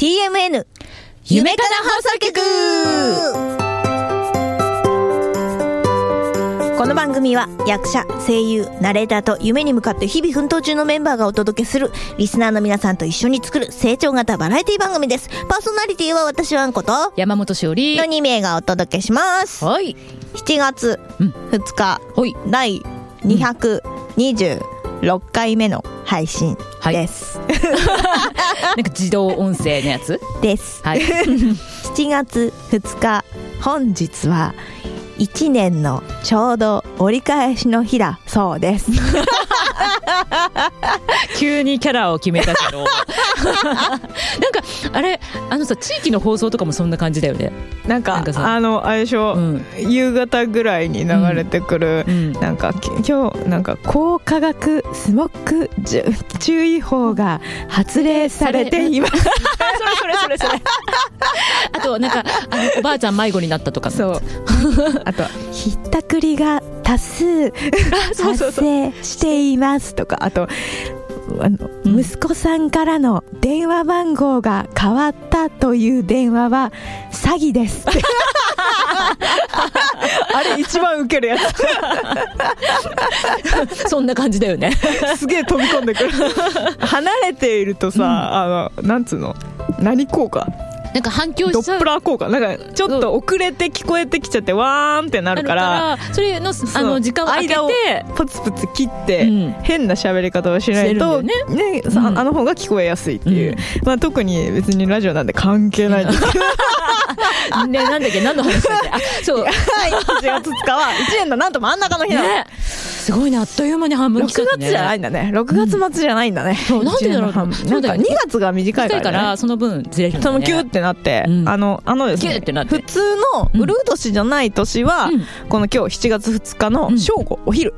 TMN 夢かな放送局。この番組は役者、声優、ナレーターと夢に向かって日々奮闘中のメンバーがお届けするリスナーの皆さんと一緒に作る成長型バラエティ番組です。パーソナリティは私はんこと山本しおりの2名がお届けします。 はい。 7月2日、第226回目の配信です、 はい、なんか自動音声のやつです、 はい、 7月2日本日は1年のちょうど折り返しの日だそうです急にキャラを決めたけどなんかあれさ地域の放送とかもそんな感じだよね。 なんかあれでしょ、夕方ぐらいに流れてくる、なんか今日なんか高化学スモッグ注意報が発令されていますそれあとなんかおばあちゃん迷子になったとか。 そうあとひったくりが多数発生していますとか、あと息子さんからの電話番号が変わったという電話は詐欺ですあれ一番ウケるやつそんな感じだよねすげえ飛び込んでくる離れているとさ、なんつうの何効果なんか反響しちゃう、 ドップラー効果、なんかちょっと遅れて聞こえてきちゃってわーんってなるから、 それの時間を空けて間をポツポツ切って、変な喋り方をしないと、ねあの方が聞こえやすいっていう、まあ、特に別にラジオなんで関係ないんですけどね、なんだっけ、何の話だっけ。そう、 7月2日は1年のなんと真ん中の日なの、ね、 すごいね、あっという間に半分来たね。 6月じゃないんだね、6月末じゃないんだね、 そうなんでだろう、 なんか2月が短いから、ね、 その分ずれるんだね。 そのキューってなって、ですね、普通のウルー年じゃない年は、この今日7月2日の正午、お昼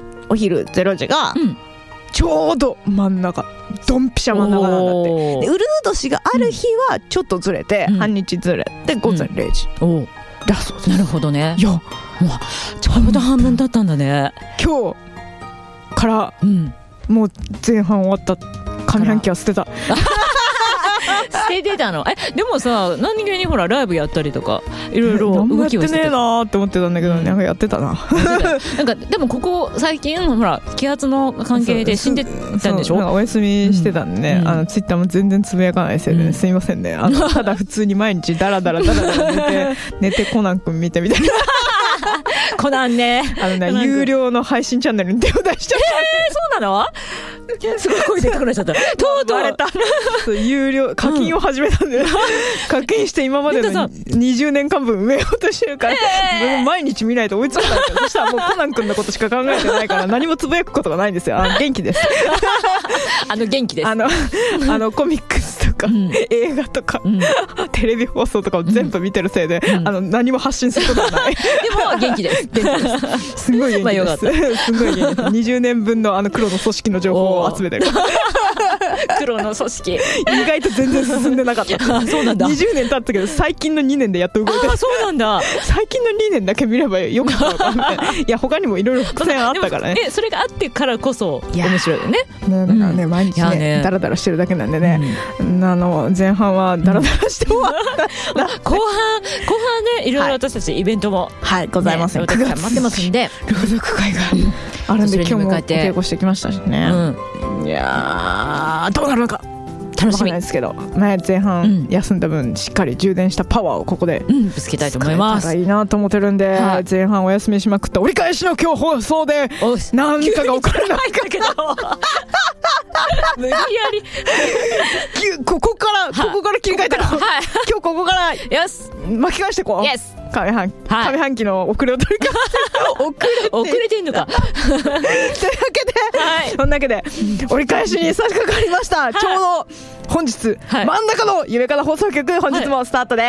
0時が、ちょうど真ん中、ドンピシャ真ん中なんだって。でウルー年がある日はちょっとずれて、半日ずれて午前0時、だそうです。 なるほどね。 いや、 ちょうど半分だったんだね。 今日から、もう前半終わった。上半期は捨てた捨ててたの。でもさ、何気にほらライブやったりとかいろいろ動きをしてた。やってねえなーって思ってたんだけど、なんかやってたななんかでもここ最近ほら気圧の関係で死んでたんでしょ。 なんかお休みしてたんでね、ツイッターも全然つぶやかないですよね、すいませんね。ただ普通に毎日ダラダラ寝てコナン君見てみたいなコナンね、 有料の配信チャンネルに手を出しちゃった。 そうなの？すごい声でかくなっちゃった。とうとうバレた。有料課金を始めたんで、課金して今までの20年間分埋めようとしてるから、毎日見ないと追いつかないから。そしたらもうコナン君のことしか考えてないから何もつぶやくことがないんですよ。元気です元気です。 コミックスとか、映画とか、テレビ放送とかを全部見てるせいで、何も発信することはないでも元気です。 すごい元気です。すごい元気です。20年分の黒の組織の情報を集めてる黒の組織意外と全然進んでなかったそうなんだ。 20年経ったけど最近の2年でやっと動いてる。 そうなんだ。 最近の2年だけ見ればよかったのかみたいな。いや他にもいろいろ伏線あったからね。 それがあってからこそ面白いよね。 だからね、毎日ねダラダラしてるだけなんでね、前半はダラダラして終わった後半ね、いろいろ私たちイベントもございますよ。 9月待ってますんで、 朗読会があるんで今日もお稽古してきましたしね。いやーどうなるのか楽しみですけど、前半休んだ分しっかり充電したパワーをここでぶつけたいと思います。 使えたらいいなと思ってるんで、前半お休みしまくった折り返しの今日放送で何かが起こるないかけど無理やりここから切り替えてこう。今日ここから巻き返してこう。上半期の遅れを取り返す遅れてんのかというわけで、そんなわけで折り返しに差し掛かりました。ちょうど本日、真ん中の夢かな放送局、本日もスタートです、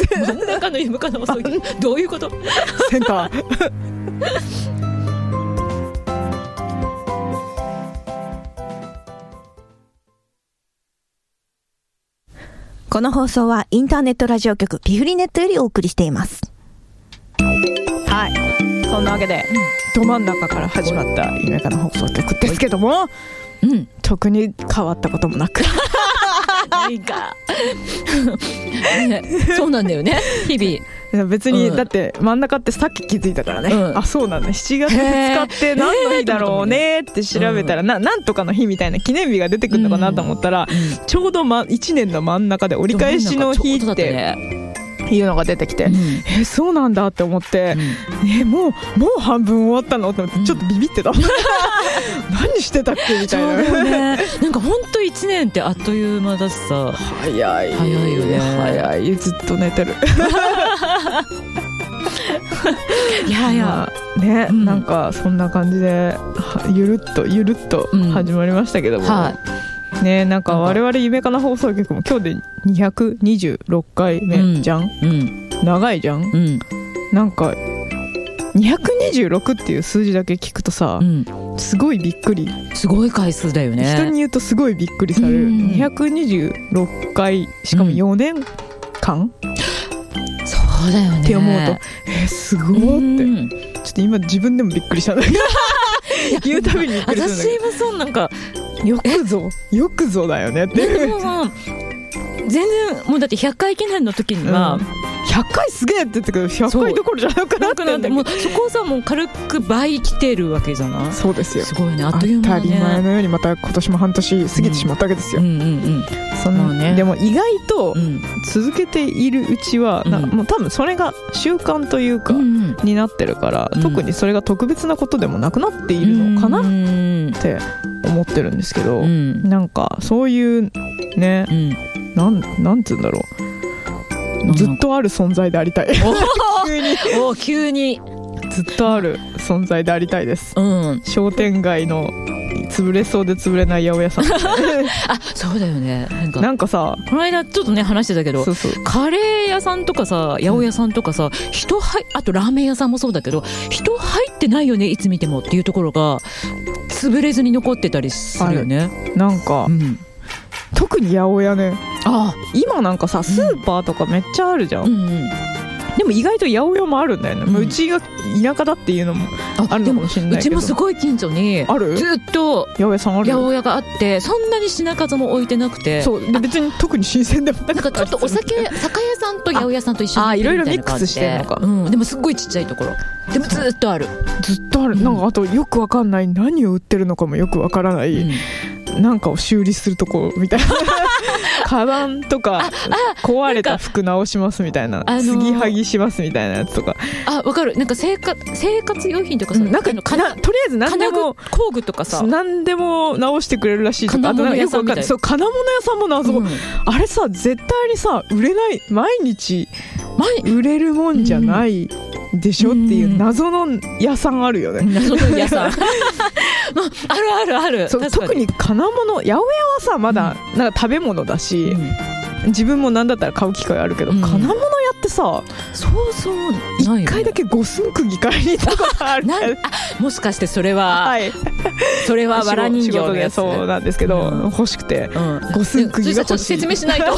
真ん中の夢かな放送局どういうことセンターこの放送はインターネットラジオ局ピフリネットよりお送りしています。 はい、そんなわけで、ど真ん中から始まった夢かな放送局ですけども、特に変わったこともなくないか、ね、そうなんだよね日々。 別に、だって真ん中ってさっき気づいたからね、あ、そうなんだ、7月2日って何の日だろうねって調べたら、なんとかの日みたいな記念日が出てくるのかなと思ったら、ちょうど1年の真ん中で折り返しの日っていうのが出てきて、そうなんだって思って、もう半分終わったのって思ってちょっとビビってた何してたっけみたいな。 そうだよね、なんか本当1年ってあっという間だしさ。 早いよね。早い、ずっと寝てるいやね、なんかそんな感じでゆるっと始まりましたけども、ね、なんか我々夢かな放送局も今日で226回目じゃん、長いじゃん、なんか226っていう数字だけ聞くとさ、すごいびっくり、 すごい回数だよね。 人に言うとすごいびっくりされる、226回しかも4年間、 そうだよねって思うとすごーって、ちょっと今自分でもびっくりしたんだけど言うたびにびっくりするんだけど、 私もそう、なんかよくぞだよねって。 でもさ、全然もうだって100回記念の時には、 100回すげえって言ってくる100回どころじゃなくなってんだけど、 もうそこをさ、もう軽く倍来てるわけじゃない。 そうですよ、 すごいね、あっという間だね。 当たり前のようにまた今年も半年過ぎてしまったわけですよ。そのね、でも意外と続けているうちは、もう多分それが習慣というか、になってるから、特にそれが特別なことでもなくなっているのかなって思ってるんですけど、なんかそういうね、なんて言うんだろう、ずっとある存在でありたい急にずっとある存在でありたいです、商店街の潰れそうで潰れない八百屋さんあ、そうだよね。 なんかさ、 この間ちょっとね話してたけど、カレー屋さんとかさ、八百屋さんとかさ、あとラーメン屋さんもそうだけど、人入ってないよねいつ見てもっていうところが潰れずに残ってたりするよね。 なんか、特に八百屋ね、今なんかさスーパーとかめっちゃあるじゃん、でも意外と八百屋もあるんだよね、うちが田舎だっていうのもあるのかもしれないけど、 うちもすごい近所にずっと八百屋さんある、 八百屋があって、そんなに品数も置いてなくて、 そうで別に特に新鮮でもなかったりする。 なんかちょっと酒屋さんと八百屋さんと一緒にいろいろミックスしてるのか、 でもすっごいちっちゃいところでもずっとある、 なんかあとよくわかんない、何を売ってるのかもよくわからない、なんかを修理するとこみたいなカバンとか壊れた服直しますみたいな、継ぎはぎしますみたいなやつとか、 わかる、なんか生活用品とかさ、 なんかとりあえず何でも工具とかさ、 何でも直してくれるらしいとか、 金物屋さんみたいな、 そう金物屋さんも謎、あれさ絶対にさ売れない、毎日売れるもんじゃないでしょっていう謎の屋さんあるよね。 謎の屋さんある。 特に金物、八百屋はさまだなんか食べ物だし、自分も何だったら買う機会あるけど、金物屋ってさ、1回だけ五寸釘買いに行ったことあるもしかしてそれはそれはわら人形のやつ、 そうなんですけど、欲しくて五寸釘が欲しい。 説明しないと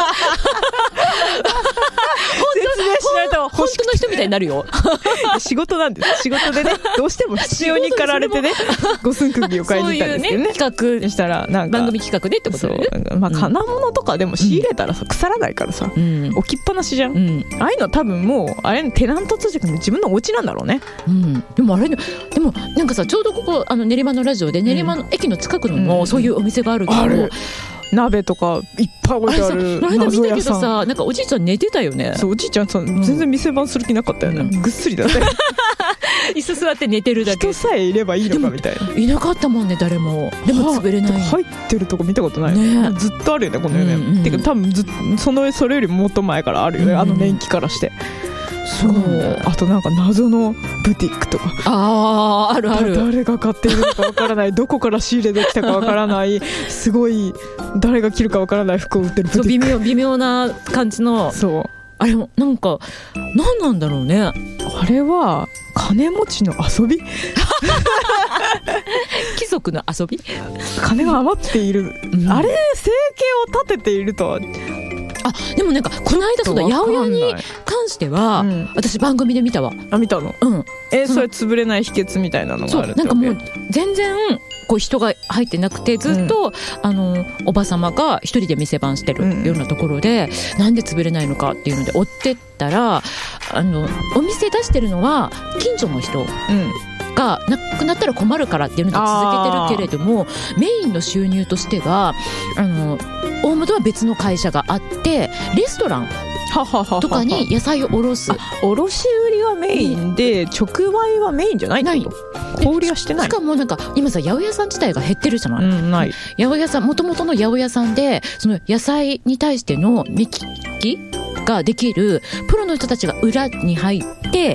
本当の人みたいになるよ仕事なんです。仕事でね、どうしても必要に駆られてね五寸釘を買いに行ったんですけどね。 企画したらなんか番組企画でってことでね。 まあ金物とかでも仕入れたらさ腐らないからさ、置きっぱなしじゃん、ああいうの多分もうあれテナントとして自分のお家なんだろうね、 でもあれでもなんかさ、ちょうどここ練馬のラジオで練馬の駅の近くにもそういうお店があるけど、 鍋とかいっぱい置いてある謎屋さん。 見たけどさ、なんかおじいちゃん寝てたよね。 そう、おじいちゃんさ、全然店番する気なかったよね、ぐっすりだね椅子座って寝てるだけ。 人さえいればいいのかみたいな。 いなかったもんね、誰も。でも潰れない。 入ってるとこ見たことないね。ずっとあるよね、この世ね。てか多分それよりもっと前からあるよね、あの年季からして。そう、あとなんか謎のブティックとか、 ある誰が買っているのかわからない、どこから仕入れてきたかわからない、すごい誰が着るかわからない服を売ってるブティック、 微妙な感じの。そう、あれもなんか何なんだろうね。あれは金持ちの遊び貴族の遊び、 金が余っている、あれ生計を立てているとは。 でもなんかこの間そうだ、八百屋に関しては、私番組で見たわ。 見たの？それ潰れない秘訣みたいなのがあるってわけ？ なんかもう全然こう人が入ってなくてずっと、おばさまが一人で店番してるようなところで、なんで潰れないのかっていうので追ってったら、お店出してるのは近所の人、がなくなったら困るからっていうので続けてるけれども、メインの収入としては大元は別の会社があって、レストランとかに野菜を卸売りはメインで、直売はメインじゃないってこと？小売りはしてない。 しかもなんか今さ、八百屋さん自体が減ってるじゃない？ ない。 八百屋さん、元々の八百屋さんでその野菜に対しての目利きができるプロの人たちが裏に入って、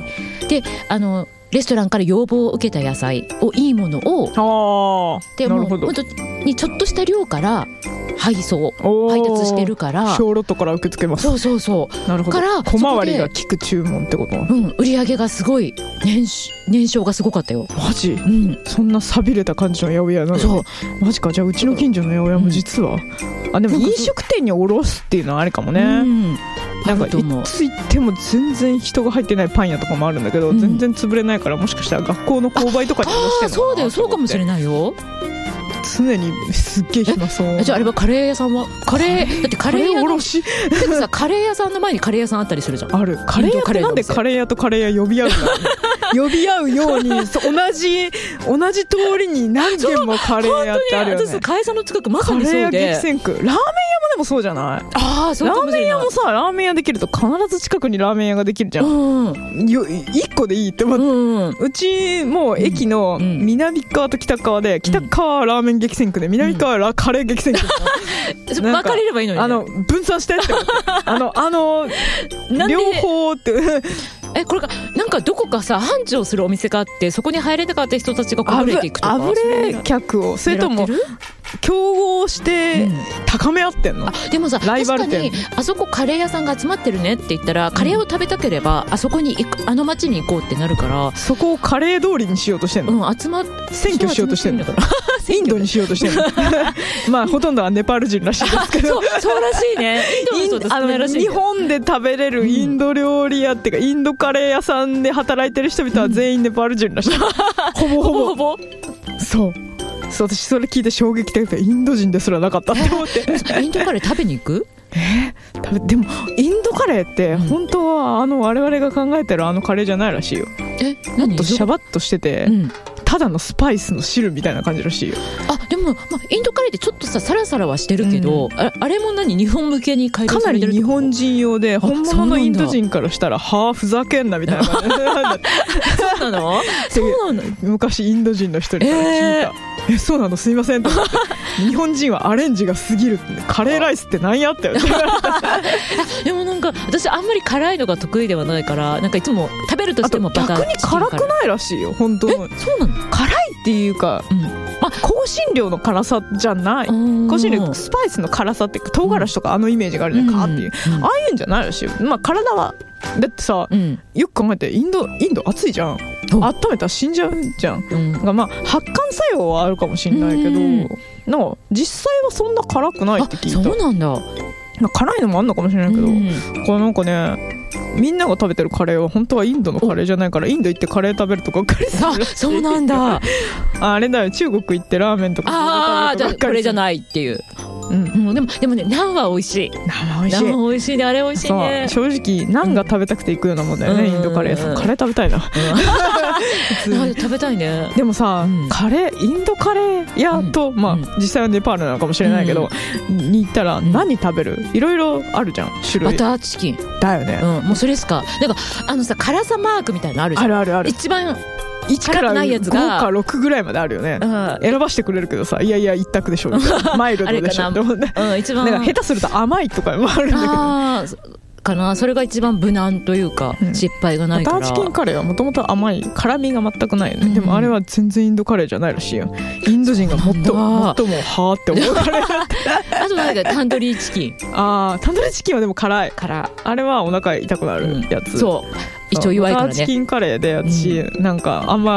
でレストランから要望を受けた野菜を、いいものをでも本当にちょっとした量から配達してるから、 小ロットから受け付けます。 そうなるほど。から小回りが効く注文ってこと？ 売り上げがすごい、年商がすごかったよ。 マジ？そんな寂れた感じの八百屋なの？そう。マジか。じゃあうちの近所の八百屋も実は、でも飲食店に卸すっていうのはありかもね。なんかいつ行っても全然人が入ってないパン屋とかもあるんだけど、全然潰れないから、もしかしたら学校の購買とかに卸してるのかな。 そうだよ、そうかもしれないよ。 常にすっげえ暇そう。 じゃああれはカレー屋さんはだってカレー屋の卸でもさ、カレー屋さんの前にカレー屋さんあったりするじゃん。 ある。カレー屋ってなんでカレー屋とカレー屋呼び合うの？呼び合うように同じ通りに何軒もカレー屋ってあるよね。 私会社の近くまさにそうで、 カレー屋激戦区。ラーメン屋もでもそうじゃない？ そうかもしれない。 ラーメン屋もさ、ラーメン屋できると必ず近くにラーメン屋ができるじゃん。1個でいいって思って、うちもう駅の南側と北側で、北側はラーメン激戦区で、南側はカレー激戦区。 分かれればいいのにね。 分散してって思って。両方ってこれがなんかどこかさ、繁盛するお店があって、そこに入れなかった人たちがこぼれていくとか、 あぶれ客を、それとも競合して高め合ってんの？ でもさ、確かにあそこカレー屋さんが集まってるねって言ったら、カレーを食べたければあそこにあの町に行こうってなるから、 そこをカレー通りにしようとしてんの？選挙しようとしてんの？インドにしようとしてるまあほとんどはネパール人らしいですけどそうらしいね。インドの人少ないらしい。 日本で食べれるインド料理屋っていうか、インドカレー屋さんで働いてる人々は全員ネパール人らしい。ほぼそう私それ聞いて衝撃的で、インド人ですらなかったって思ってインドカレー食べに行く？ でもインドカレーって本当は我々が考えてるカレーじゃないらしいよ。もっとシャバッとしてて、ただのスパイスの汁みたいな感じらしいよ。 でも、インドカレーってちょっとさ、サラサラはしてるけど、あれも日本向けに改良されてる？ かなり日本人用で、本物のインド人からしたらふざけんなみたいな感じそうなの？そうなの？ 昔インド人の人に聞いた。そうなの、すいませんと思って日本人はアレンジが過ぎるって、カレーライスって何やったよでもなんか私あんまり辛いのが得意ではないから、なんかいつも食べるとしてもバター逆に辛くないらしいよ本当。 そうなの？ 辛いっていうか、香辛料の辛さじゃない。香辛料、スパイスの辛さって唐辛子とかイメージがあるじゃんかっていう、ああいうんじゃないらしいよ。体はだってさ、よく考えてインド暑いじゃん。温めたら死んじゃうじゃん。発汗作用はあるかもしれないけど、なんか実際はそんな辛くないって聞いた。 そうなんだ。 辛いのもあんのかもしれないけど、これなんかね、みんなが食べてるカレーは本当はインドのカレーじゃないから、インド行ってカレー食べるとがっかりするらしい。 そうなんだあれだよ、中国行ってラーメンとかじゃあこれじゃないっていう。でもね、ナンは美味しい。ナン美味しいね。あれ美味しいね。 正直ナンが食べたくて行くようなもんだよね、インドカレーさん。カレー食べたいな食べたいね。 でもさ、インドカレー屋と、実際はネパールなのかもしれないけど、に行ったら何食べる？いろいろあるじゃん、種類。 バターチキンだよね。 もうそれしか。なんかさ、辛さマークみたいなのあるじゃん。 ある。 一番 1から5か6ぐらいまであるよね。選ばしてくれるけどさ、いや一択でしょみたいな、マイルドでしょって思って、 一番なんか下手すると甘いとかもあるんだけどかな。それが一番無難というか、失敗がないから。 バターチキンカレーはもともと甘い、辛みが全くないよね。でもあれは全然インドカレーじゃないらしいよ。インド人が最もはーって思うカレーだったあとなんかタンドリーチキン。 タンドリーチキンはでも辛い。あれはお腹痛くなるやつ。 そう一応弱いからね。 バターチキンカレーで私、なんかあんま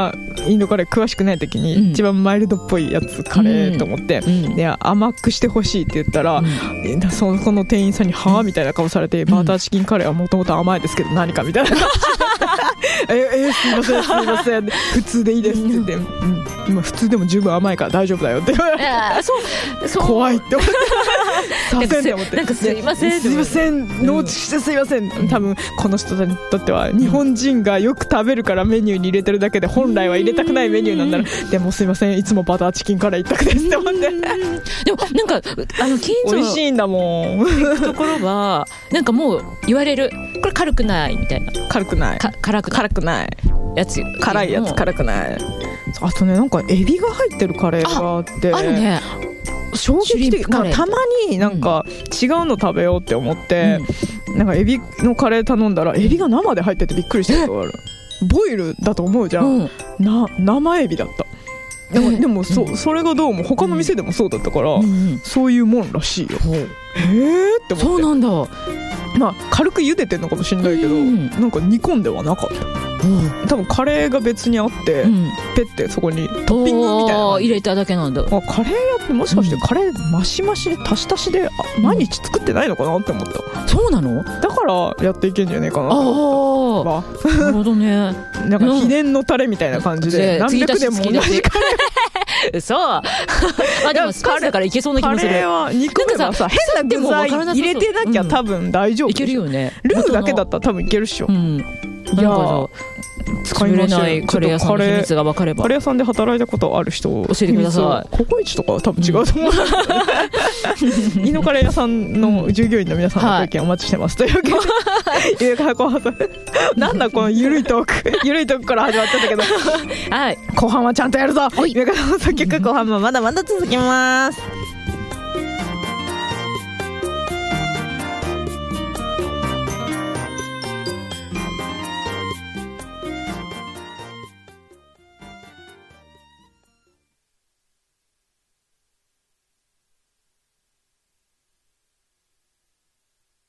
インドカレー詳しくない時に一番マイルドっぽいやつカレーと思って、で甘くしてほしいって言ったら、その店員さんにはぁみたいな顔されて、バターチキンカレーはもともと甘いですけど何かみたいな感じすいませんすいません普通でいいですって言って、今普通でも十分甘いから大丈夫だよって言われて、そう怖いって思ってすいませんって思って、 なんかすいませんすいません農地してすいません、多分この人にとっては日本人がよく食べるからメニューに入れてるだけで本来は入れたくないメニューなんだろう、でもすいませんいつもバターチキンカレー一択ですって思って、でもなんか近所美味しいんだもん行くところはなんかもう言われる、これ軽くないみたいな、 軽くない辛くないやつ、 辛いやつ辛くない。あとねなんかエビが入ってるカレーがあって、 あるね、 衝撃的、たまになんか違うの食べようって思って、なんかエビのカレー頼んだらエビが生で入っててびっくりしたことがある。ボイルだと思うじゃん、生エビだった。でもそれがどうも他の店でもそうだったから、そういうもんらしいよ。って思って、 そうなんだ。 まあ軽く茹でてんのかもしれないけど、なんか煮込んではなかった。多分カレーが別にあって、ペッてそこにトッピングみたいな入れただけなんだ。 カレー屋ってもしかしてカレーマシマシで足し足しで毎日作ってないのかなって思った。 そうなの？ だからやっていけんじゃねえかな。 なるほどね。 なんか秘伝のタレみたいな感じで何百年も同じカレーそうでもスパイスだからいけそうな気もする。 カレーは煮込めばさ変な具材入れてなきゃ多分大丈夫。 いけるよね。 ルーだけだったら多分いけるっしょ。いや作れないカレー屋さんの秘密が分かれば。 カレー屋さんで働いたことある人教えてください。 ココイチとかは多分違うと思う。インドカレー屋さんの従業員の皆さんのご意見お待ちしてます。というわけでなんだこのゆるいトークから始まっちゃったけど、後半はちゃんとやるぞ。ゆうかさんの作曲後半もまだまだ続きます。